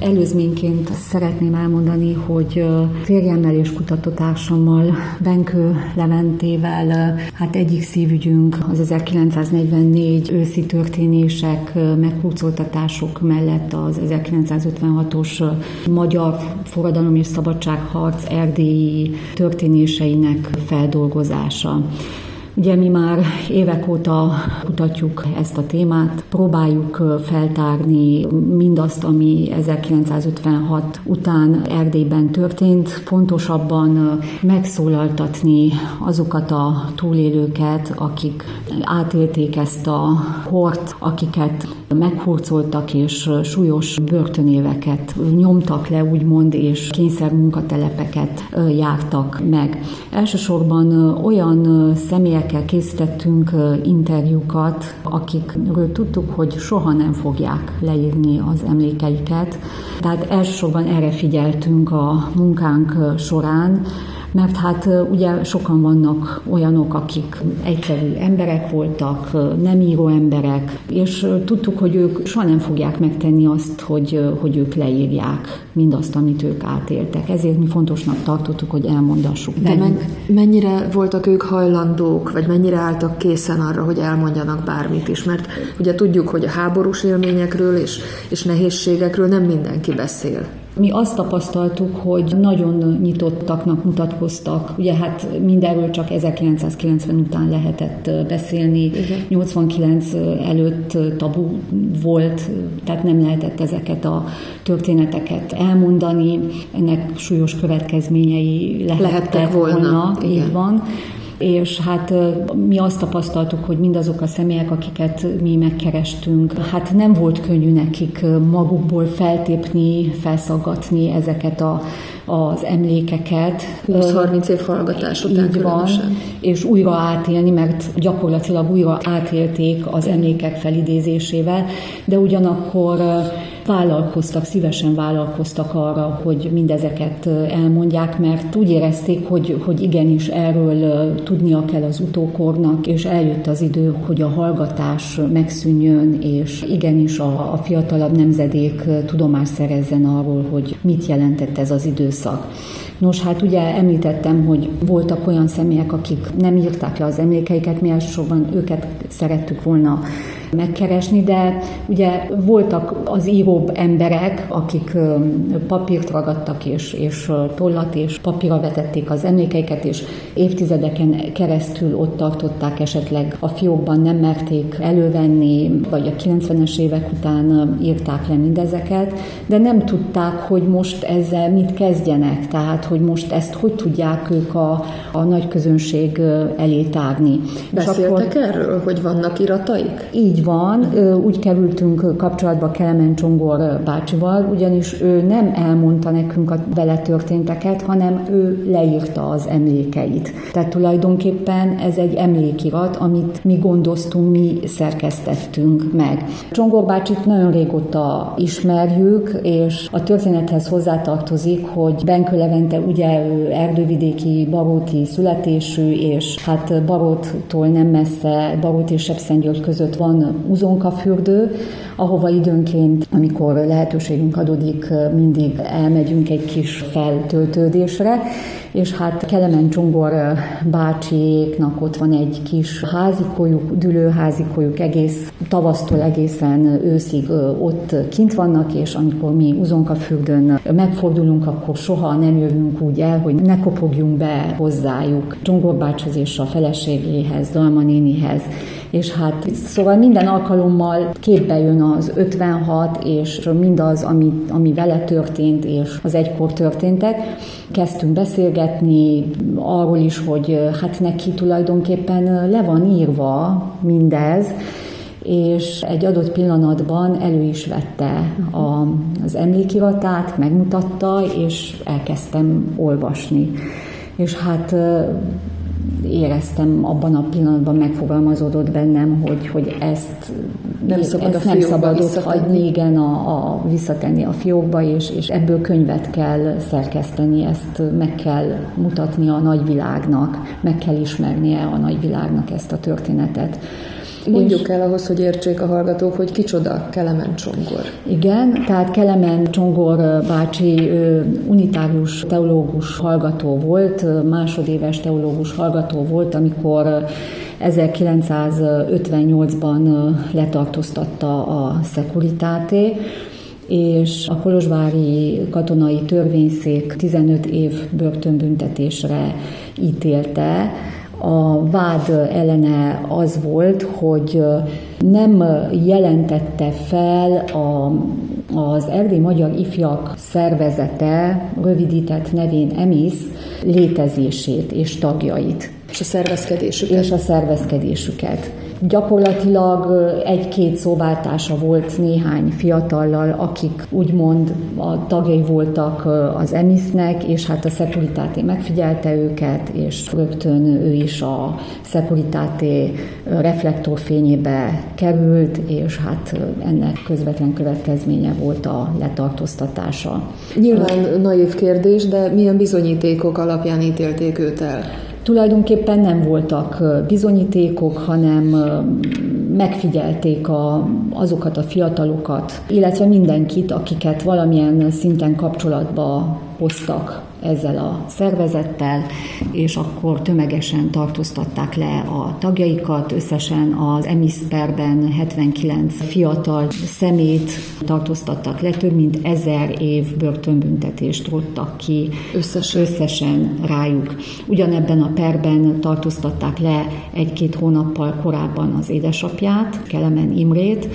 Előzményként szeretném elmondani, hogy férjemmel és kutatótársammal, Benkő Leventével, hát egyik szívügyünk az 1944 őszi történések, meghurcoltatások mellett az 1956-os magyar forradalom és szabadságharc erdélyi történéseinek feldolgozása. Ugye mi már évek óta kutatjuk ezt a témát, próbáljuk feltárni mindazt, ami 1956 után Erdélyben történt, pontosabban megszólaltatni azokat a túlélőket, akik átélték ezt a hort, akiket meghurcoltak és súlyos börtönéveket nyomtak le, úgymond, és kényszermunkatelepeket jártak meg. Elsősorban olyan személyekkel készítettünk interjúkat, akikről tudtuk, hogy soha nem fogják leírni az emlékeiket. Tehát elsősorban erre figyeltünk a munkánk során, mert hát ugye sokan vannak olyanok, akik egyszerű emberek voltak, nem író emberek, és tudtuk, hogy ők soha nem fogják megtenni azt, hogy ők leírják mindazt, amit ők átéltek. Ezért mi fontosnak tartottuk, hogy elmondassuk. De mennyire voltak ők hajlandók, vagy mennyire álltak készen arra, hogy elmondjanak bármit is? Mert ugye tudjuk, hogy a háborús élményekről és nehézségekről nem mindenki beszél. Mi azt tapasztaltuk, hogy nagyon nyitottaknak mutatkoztak. Ugye hát mindenről csak 1990 után lehetett beszélni. Igen. 89 előtt tabu volt, tehát nem lehetett ezeket a történeteket elmondani. Ennek súlyos következményei lehettek volna. Így van. És hát mi azt tapasztaltuk, hogy mindazok a személyek, akiket mi megkerestünk, hát nem volt könnyű nekik magukból feltépni, felszaggatni ezeket az emlékeket. 20-30 év hallgatás után így van, és újra átélni, mert gyakorlatilag újra átélték az emlékek felidézésével, de ugyanakkor szívesen vállalkoztak arra, hogy mindezeket elmondják, mert úgy érezték, hogy igenis erről tudnia kell az utókornak, és eljött az idő, hogy a hallgatás megszűnjön, és igenis a fiatalabb nemzedék tudomást szerezzen arról, hogy mit jelentett ez az időszak. Nos, hát ugye említettem, hogy voltak olyan személyek, akik nem írták le az emlékeiket, mi elsősorban őket szerettük volna megkeresni, de ugye voltak az íróbb emberek, akik papírt ragadtak, és tollat és papírra vetették az emlékeiket, és évtizedeken keresztül ott tartották, esetleg a fiókban nem merték elővenni, vagy a 90-es évek után írták le mindezeket, de nem tudták, hogy most ezzel mit kezdjenek, tehát hogy most ezt hogy tudják ők a nagy közönség elé tárni. Beszéltek erről, hogy vannak irataik? Így van, úgy kerültünk kapcsolatba Kelemen Csongor bácsival, ugyanis ő nem elmondta nekünk a vele történteket, hanem ő leírta az emlékeit. Tehát tulajdonképpen ez egy emlékirat, amit mi gondoztunk, mi szerkesztettünk meg. Csongor bácsit nagyon régóta ismerjük, és a történethez hozzátartozik, hogy Benkő Levente ugye ő erdővidéki baróti születésű, és hát Baróttól nem messze, Barót és Sepszentgyörgy között van Uzonkafürdő, ahova időnként, amikor lehetőségünk adódik, mindig elmegyünk egy kis feltöltődésre, és hát Kelemen Csongor bácsiéknak ott van egy kis házikójuk, dülőházikójuk, egész tavasztól egészen őszig ott kint vannak, és amikor mi Uzonkaffürdőn megfordulunk, akkor soha nem jövünk úgy el, hogy ne kopogjunk be hozzájuk, Csongor bácsihoz és a feleségéhez, Dalma nénihez. És hát szóval minden alkalommal képbe jön az 56, és mindaz, ami vele történt, és az egykor történtek. Kezdtünk beszélgetni arról is, hogy hát neki tulajdonképpen le van írva mindez, és egy adott pillanatban elő is vette az emlékiratát, megmutatta, és elkezdtem olvasni. És hát éreztem, abban a pillanatban megfogalmazódott bennem, hogy ezt nem szabad ott hagyni, igen, visszatenni a fiókba, és ebből könyvet kell szerkeszteni, ezt meg kell mutatni a nagyvilágnak, meg kell ismernie a nagyvilágnak ezt a történetet. Mondjuk el ahhoz, hogy értsék a hallgatók, hogy kicsoda Kelemen Csongor. Igen, tehát Kelemen Csongor bácsi unitárius teológus hallgató volt, másodéves teológus hallgató volt, amikor 1958-ban letartóztatta a Securitate, és a kolozsvári katonai törvényszék 15 év börtönbüntetésre ítélte. A vád ellene az volt, hogy nem jelentette fel az Erdély Magyar Ifjak Szervezete, rövidített nevén EMISZ, létezését és tagjait. És a szervezkedésüket. Gyakorlatilag egy-két szóváltása volt néhány fiatallal, akik úgymond a tagjai voltak az EMISZ-nek, és hát a Securitate megfigyelte őket, és rögtön ő is a Securitate reflektorfényébe került, és hát ennek közvetlen következménye volt a letartóztatása. Nyilván naív kérdés, de milyen bizonyítékok alapján ítélték őt el? Tulajdonképpen nem voltak bizonyítékok, hanem megfigyelték azokat a fiatalokat, illetve mindenkit, akiket valamilyen szinten kapcsolatba hoztak ezzel a szervezettel, és akkor tömegesen tartóztatták le a tagjaikat. Összesen az EMISZ perben 79 fiatal szemét tartóztattak le, több mint 1000 év börtönbüntetést róttak ki összesen rájuk. Ugyanebben a perben tartóztatták le 1-2 hónappal korábban az édesapját, Kelemen Imrét,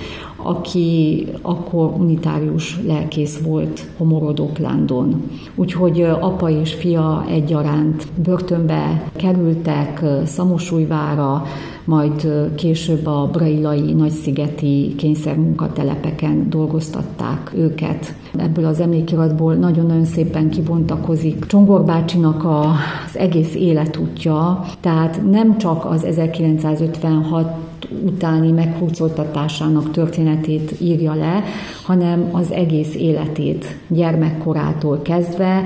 aki akkor unitárius lelkész volt Homorodok-Lándon. Úgyhogy apa és fia egyaránt börtönbe kerültek Szamosújvára, majd később a brailai nagyszigeti kényszermunkatelepeken dolgoztatták őket. Ebből az emlékiratból nagyon-nagyon szépen kibontakozik Csongor bácsinak az egész életútja, tehát nem csak az 1956 utáni meghurcoltatásának történetét írja le, hanem az egész életét gyermekkorától kezdve,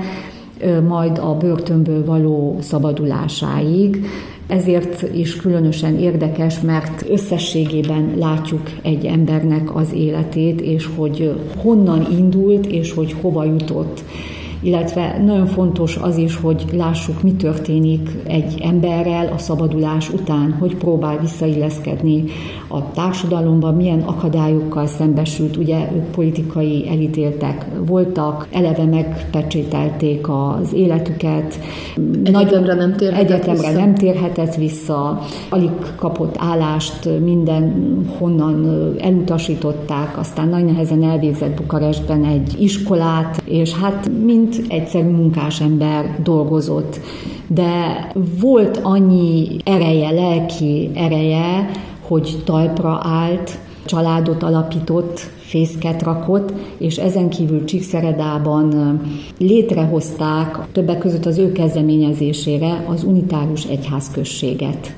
majd a börtönből való szabadulásáig. Ezért is különösen érdekes, mert összességében látjuk egy embernek az életét, és hogy honnan indult, és hogy hova jutott. Illetve nagyon fontos az is, hogy lássuk, mi történik egy emberrel a szabadulás után, hogy próbál visszailleszkedni a társadalomban, milyen akadályokkal szembesült. Ugye ők politikai elítéltek voltak, eleve megpecsételték az életüket. Egyetemre nem térhetett vissza, alig kapott állást, mindenhonnan elutasították, aztán nagy nehezen elvégzett Bukarestben egy iskolát, és hát mint egyszerű munkásember dolgozott. De volt annyi ereje, lelki ereje, hogy talpra állt, családot alapított, fészket rakott, és ezen kívül Csíkszeredában létrehozták többek között az ő kezdeményezésére az unitárius egyházközséget.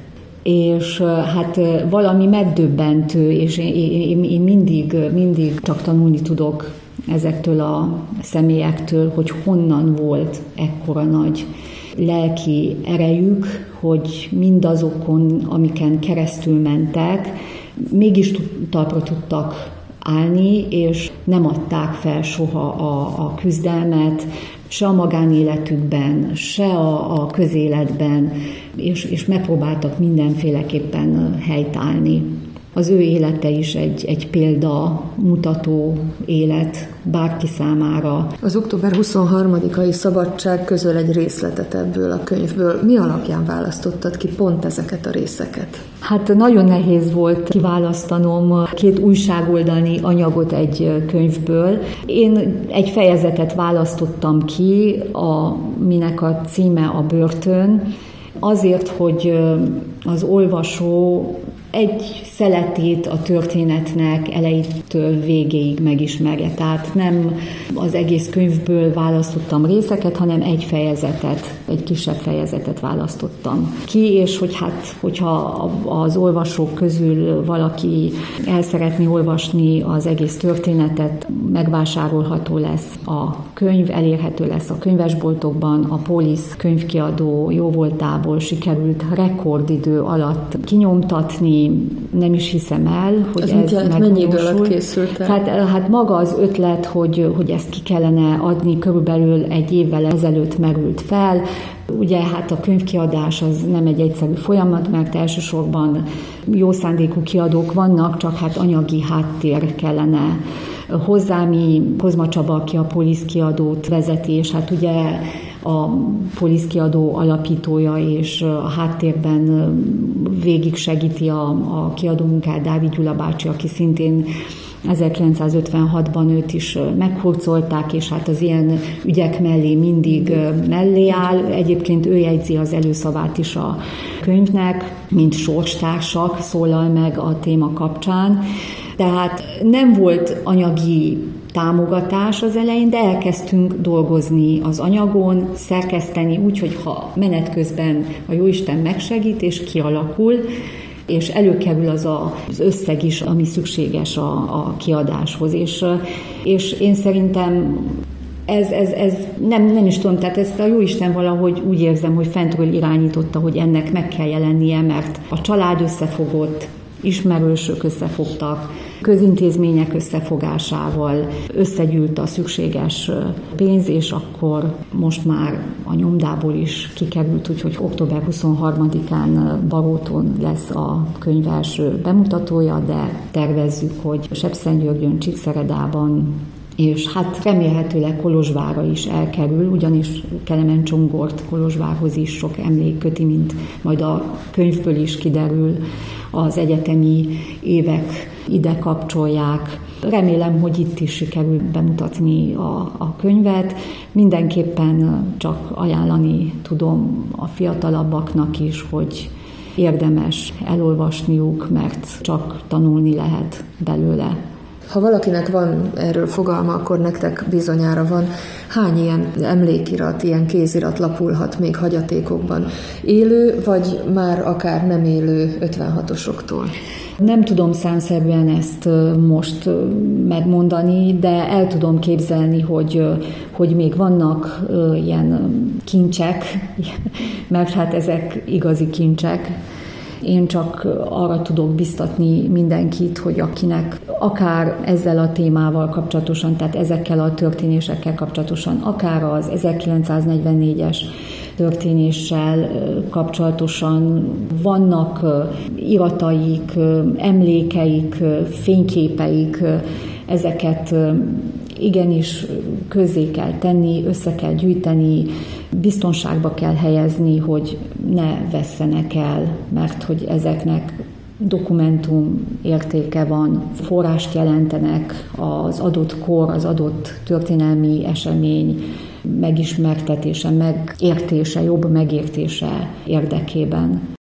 És hát valami megdöbbentő, és én mindig csak tanulni tudok ezektől a személyektől, hogy honnan volt ekkora nagy lelki erejük, hogy mindazokon, amiken keresztül mentek, mégis talpra tudtak állni, és nem adták fel soha a küzdelmet, se a magánéletükben, se a közéletben, és megpróbáltak mindenféleképpen helytállni. Az ő élete is egy példa mutató élet bárki számára. Az október 23-ai szabadság közöl egy részletet ebből a könyvből. Mi alapján választottad ki pont ezeket a részeket? Hát nagyon nehéz volt kiválasztanom 2 újságoldalnyi anyagot egy könyvből. Én egy fejezetet választottam ki, minek a címe a börtön, azért, hogy az olvasó egy szeletét a történetnek elejétől végéig megismerje. Tehát nem az egész könyvből választottam részeket, hanem egy kisebb fejezetet választottam ki, és hogyha az olvasók közül valaki el szeretné olvasni az egész történetet, megvásárolható lesz a könyv, elérhető lesz a könyvesboltokban. A Polis könyvkiadó jóvoltából sikerült rekordidő alatt kinyomtatni, ami nem is hiszem el, hogy ez megvalósul. Mennyi idő alatt készült el? Hát maga az ötlet, hogy ezt ki kellene adni, körülbelül 1 évvel ezelőtt merült fel. Ugye hát a könyvkiadás az nem egy egyszerű folyamat, mert elsősorban jó szándékú kiadók vannak, csak hát anyagi háttér kellene hozzá. Mi Kozma Csaba, aki a Polisz kiadót vezeti, és hát ugye a Polisz kiadó alapítója, és a háttérben végig segíti a kiadó munkát Dávid Gyula bácsi, aki szintén 1956-ban őt is meghurcolták, és hát az ilyen ügyek mellé mindig mellé áll. Egyébként ő jegyzi az előszavát is a könyvnek, mint sorstársak szólal meg a téma kapcsán. Tehát nem volt anyagi támogatás az elején, de elkezdtünk dolgozni az anyagon, szerkeszteni úgy, hogy ha menet közben a Jóisten megsegít és kialakul, és előkerül az összeg is, ami szükséges a kiadáshoz. És én szerintem ez nem is tudom, tehát ezt a Jóisten valahogy úgy érzem, hogy fentről irányította, hogy ennek meg kell jelennie, mert a család összefogott, ismerősök összefogtak, közintézmények összefogásával összegyűlt a szükséges pénz, és akkor most már a nyomdából is kikerült, úgyhogy október 23-án Baróton lesz a könyv első bemutatója, de tervezzük, hogy Sepszentgyörgyön, Csíkszeredában, és hát remélhetőleg Kolozsvárra is elkerül, ugyanis Kelemen-Csongort Kolozsvárhoz is sok emlék köti, mint majd a könyvből is kiderül, az egyetemi évek ide kapcsolják. Remélem, hogy itt is sikerül bemutatni a könyvet. Mindenképpen csak ajánlani tudom a fiatalabbaknak is, hogy érdemes elolvasniuk, mert csak tanulni lehet belőle. Ha valakinek van erről fogalma, akkor nektek bizonyára van. Hány ilyen emlékirat, ilyen kézirat lapulhat még hagyatékokban? Élő, vagy már akár nem élő 56-osoktól? Nem tudom számszerűen ezt most megmondani, de el tudom képzelni, hogy még vannak ilyen kincsek, mert hát ezek igazi kincsek. Én csak arra tudok biztatni mindenkit, hogy akinek akár ezzel a témával kapcsolatosan, tehát ezekkel a történésekkel kapcsolatosan, akár az 1944-es történéssel kapcsolatosan vannak irataik, emlékeik, fényképeik, ezeket igenis közzé kell tenni, össze kell gyűjteni, biztonságba kell helyezni, hogy ne vesszenek el, mert hogy ezeknek dokumentum értéke van, forrást jelentenek az adott kor, az adott történelmi esemény megismertetése, megértése, jobb megértése érdekében.